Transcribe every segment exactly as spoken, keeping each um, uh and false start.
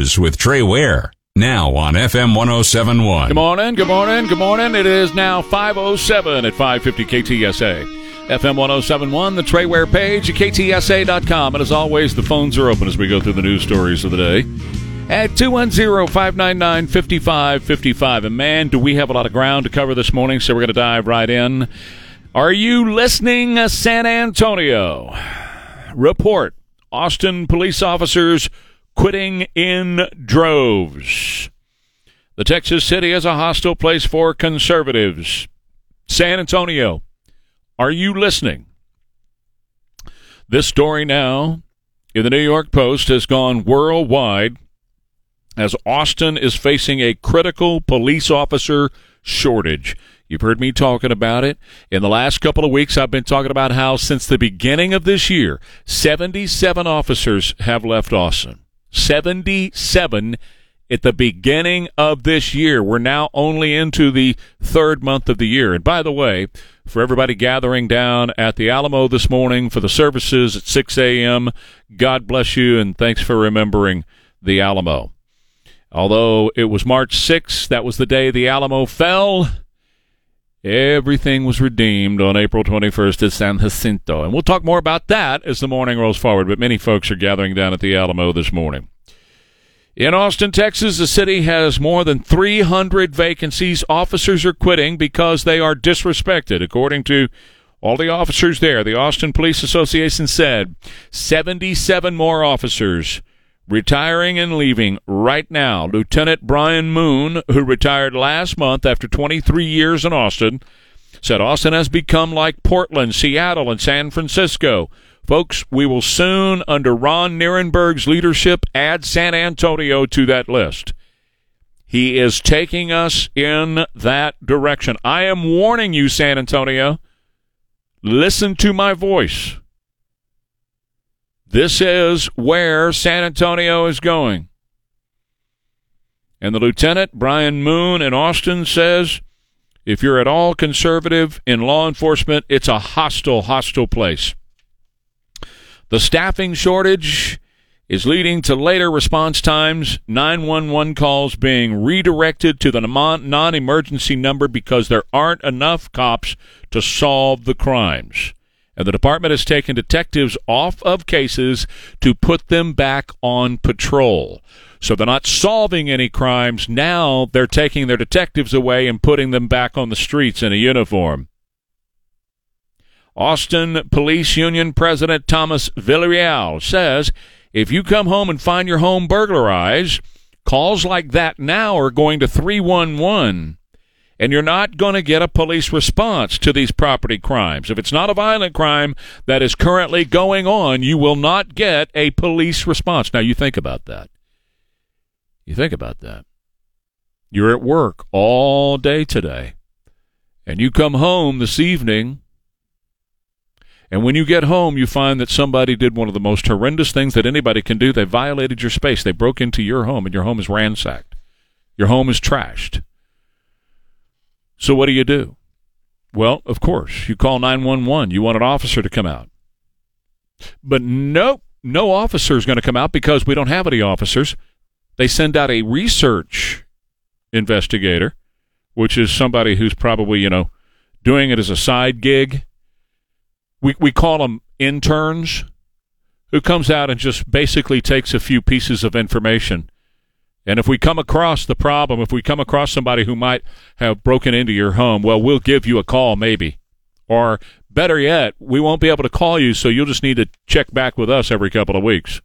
News with Trey Ware. Now on F M one oh seven point one. Good morning, good morning, good morning. It is now five oh seven at five fifty K T S A. F M one oh seven point one, the Trey Ware page at K T S A dot com. And as always, the phones are open as we go through the news stories of the day at two one zero, five nine nine, five five five five. And man, do we have a lot of ground to cover this morning, so we're going to dive right in. Are you listening, San Antonio? Report: Austin police officers quitting in droves. The Texas city is a hostile place for conservatives. San Antonio, are you listening? This story now in the New York Post has gone worldwide as Austin is facing a critical police officer shortage. You've heard me talking about it. In the last couple of weeks, I've been talking about how since the beginning of this year, seventy-seven officers have left Austin. seventy-seven at the beginning of this year. We're now only into the third month of the year. And by the way, for everybody gathering down at the Alamo this morning for the services at six a.m., God bless you, and thanks for remembering the Alamo. Although it was March sixth, that was the day the Alamo fell, everything was redeemed on April twenty-first at San Jacinto. And we'll talk more about that as the morning rolls forward, but many folks are gathering down at the Alamo this morning. In Austin, Texas, the city has more than three hundred vacancies. Officers are quitting because they are disrespected. According to all the officers there, the Austin Police Association said seventy-seven more officers retiring and leaving right now. Lieutenant Brian Moon, who retired last month after twenty-three years in Austin, said Austin has become like Portland, Seattle, and San Francisco. Folks, we will soon, under Ron Nirenberg's leadership, add San Antonio to that list. He is taking us in that direction. I am warning you, San Antonio. Listen to my voice. This is where San Antonio is going. And the lieutenant, Brian Moon in Austin, says if you're at all conservative in law enforcement, it's a hostile, hostile place. The staffing shortage is leading to later response times, nine one one calls being redirected to the non-emergency number because there aren't enough cops to solve the crimes. And the department has taken detectives off of cases to put them back on patrol. So they're not solving any crimes. Now they're taking their detectives away and putting them back on the streets in a uniform. Austin Police Union President Thomas Villarreal says if you come home and find your home burglarized, calls like that now are going to three one one. And you're not going to get a police response to these property crimes. If it's not a violent crime that is currently going on, you will not get a police response. Now, you think about that. You think about that. You're at work all day today, and you come home this evening, and when you get home, you find that somebody did one of the most horrendous things that anybody can do. They violated your space. They broke into your home, and your home is ransacked. Your home is trashed. So what do you do? Well, of course, you call nine one one. You want an officer to come out. But nope, no officer is going to come out because we don't have any officers. They send out a research investigator, which is somebody who's probably, you know, doing it as a side gig. We we call them interns, who comes out and just basically takes a few pieces of information. And if we come across the problem, if we come across somebody who might have broken into your home, well, we'll give you a call maybe. Or better yet, we won't be able to call you, so you'll just need to check back with us every couple of weeks.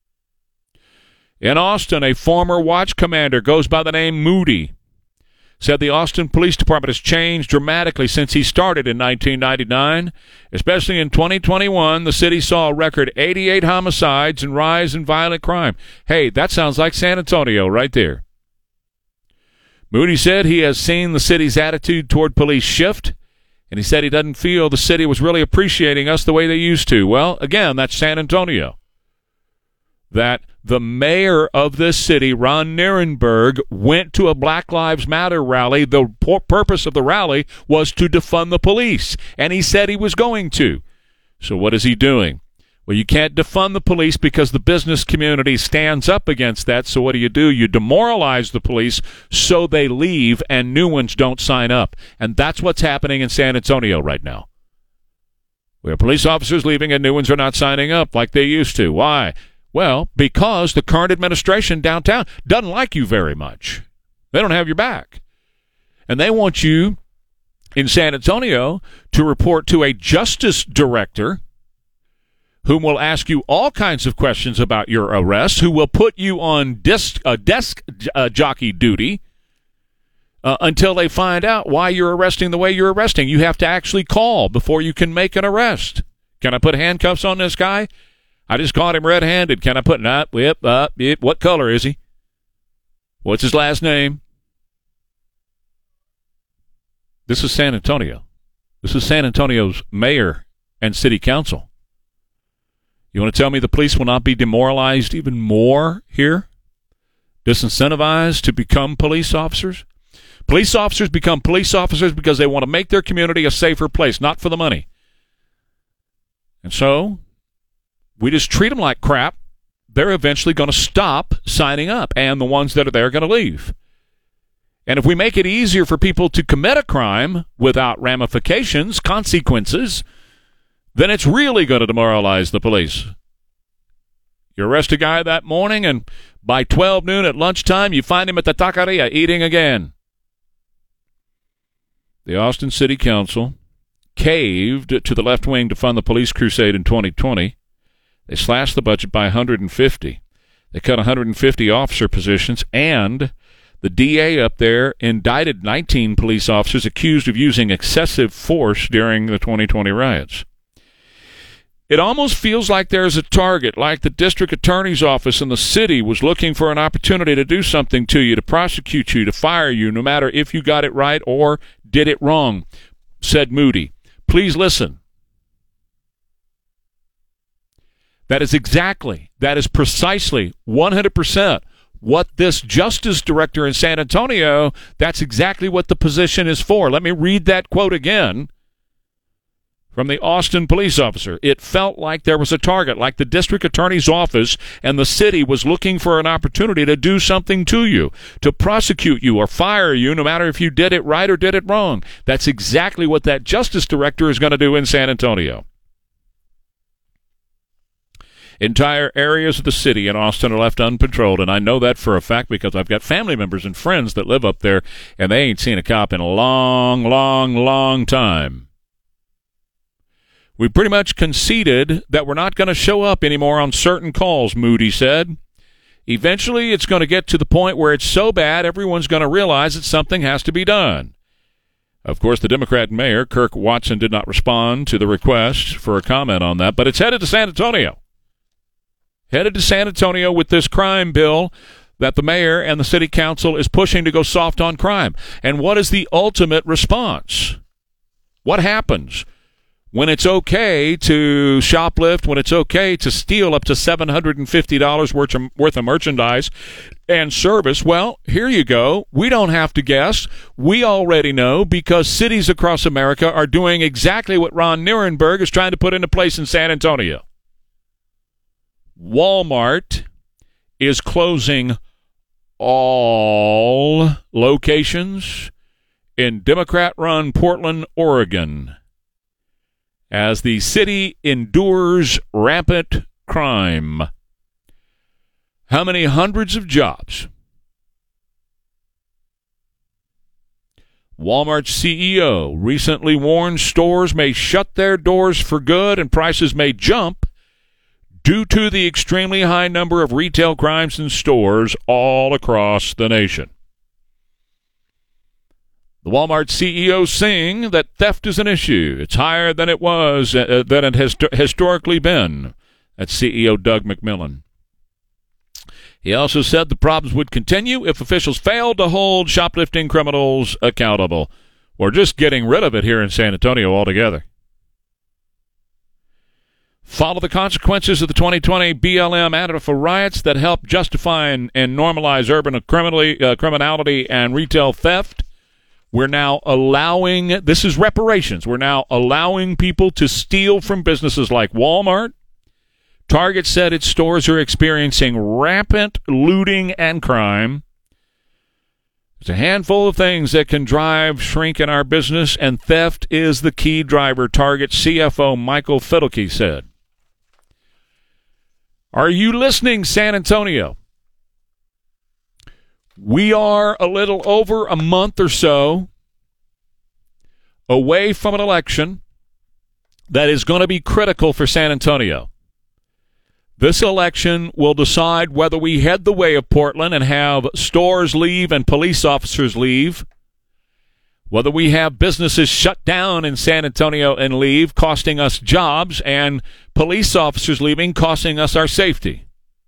In Austin, a former watch commander goes by the name Moody said the Austin Police Department has changed dramatically since he started in nineteen ninety-nine. Especially in twenty twenty-one, the city saw a record eighty-eight homicides and rise in violent crime. Hey, that sounds like San Antonio right there. Moody said he has seen the city's attitude toward police shift, and he said he doesn't feel the city was really appreciating us the way they used to. Well, again, that's San Antonio. That the mayor of this city, Ron Nirenberg, went to a Black Lives Matter rally. The purpose of the rally was to defund the police, and he said he was going to. So what is he doing? Well, you can't defund the police because the business community stands up against that. So what do you do? You demoralize the police so they leave and new ones don't sign up. And that's what's happening in San Antonio right now. We have police officers leaving and new ones are not signing up like they used to. Why? Well, because the current administration downtown doesn't like you very much. They don't have your back. And they want you in San Antonio to report to a justice director whom will ask you all kinds of questions about your arrest, who will put you on disc, uh, desk uh, jockey duty uh, until they find out why you're arresting the way you're arresting. You have to actually call before you can make an arrest. Can I put handcuffs on this guy? I just caught him red-handed. Can I put up, whip, up, yep. What color is he? What's his last name? This is San Antonio. This is San Antonio's mayor and city council. You want to tell me the police will not be demoralized even more here? Disincentivized to become police officers? Police officers become police officers because they want to make their community a safer place, not for the money. And so we just treat them like crap. They're eventually going to stop signing up, and the ones that are there are going to leave. And if we make it easier for people to commit a crime without ramifications, consequences, then it's really going to demoralize the police. You arrest a guy that morning, and by twelve noon at lunchtime, you find him at the taqueria eating again. The Austin City Council caved to the left wing to fund the police crusade in twenty twenty. They slashed the budget by one hundred fifty. They cut one hundred fifty officer positions, and the D A up there indicted nineteen police officers accused of using excessive force during the twenty twenty riots. It almost feels like there's a target, like the district attorney's office in the city was looking for an opportunity to do something to you, to prosecute you, to fire you, no matter if you got it right or did it wrong, said Moody. Please listen. That is exactly, that is precisely one hundred percent what this justice director in San Antonio, that's exactly what the position is for. Let me read that quote again. From the Austin police officer, it felt like there was a target, like the district attorney's office and the city was looking for an opportunity to do something to you, to prosecute you or fire you, no matter if you did it right or did it wrong. That's exactly what that justice director is going to do in San Antonio. Entire areas of the city in Austin are left unpatrolled, and I know that for a fact because I've got family members and friends that live up there, and they ain't seen a cop in a long, long, long time. We pretty much conceded that we're not going to show up anymore on certain calls, Moody said. Eventually, it's going to get to the point where it's so bad, everyone's going to realize that something has to be done. Of course, the Democrat mayor, Kirk Watson, did not respond to the request for a comment on that, but it's headed to San Antonio. Headed to San Antonio with this crime bill that the mayor and the city council is pushing to go soft on crime. And what is the ultimate response? What happens when it's okay to shoplift, when it's okay to steal up to seven hundred fifty dollars worth of, worth of merchandise and service? Well, here you go. We don't have to guess. We already know because cities across America are doing exactly what Ron Nirenberg is trying to put into place in San Antonio. Walmart is closing all locations in Democrat-run Portland, Oregon, as the city endures rampant crime. How many hundreds of jobs? Walmart's C E O recently warned stores may shut their doors for good and prices may jump due to the extremely high number of retail crimes in stores all across the nation. The Walmart C E O saying that theft is an issue. It's higher than it was, uh, than it has historically been. That's C E O Doug McMillon. He also said the problems would continue if officials failed to hold shoplifting criminals accountable. We're just getting rid of it here in San Antonio altogether. Follow the consequences of the twenty twenty B L M Antifa riots that helped justify and, and normalize urban criminality, uh, criminality and retail theft. We're now allowing, this is reparations, we're now allowing people to steal from businesses like Walmart, Target said its stores are experiencing rampant looting and crime. There's a handful of things that can drive shrink in our business, and theft is the key driver, Target C F O Michael Fidelke said. Are you listening, San Antonio? We are a little over a month or so away from an election that is going to be critical for San Antonio. This election will decide whether we head the way of Portland and have stores leave and police officers leave, whether we have businesses shut down in San Antonio and leave, costing us jobs, and police officers leaving, costing us our safety.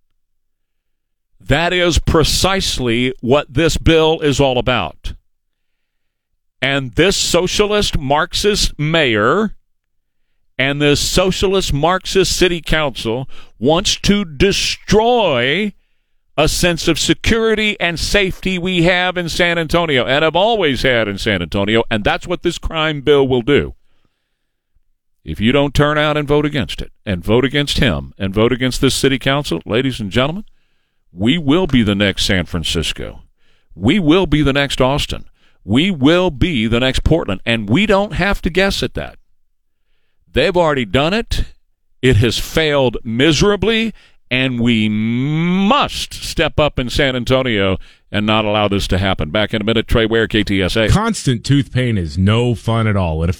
That is precisely what this bill is all about. And this socialist Marxist mayor and this socialist Marxist city council wants to destroy a sense of security and safety we have in San Antonio and have always had in San Antonio, and that's what this crime bill will do. If you don't turn out and vote against it, and vote against him, and vote against this city council, ladies and gentlemen, we will be the next San Francisco. We will be the next Austin. We will be the next Portland, and we don't have to guess at that. They've already done it. It has failed miserably, and we must step up in San Antonio and not allow this to happen. Back in a minute, Trey Ware, K T S A. Constant tooth pain is no fun at all. It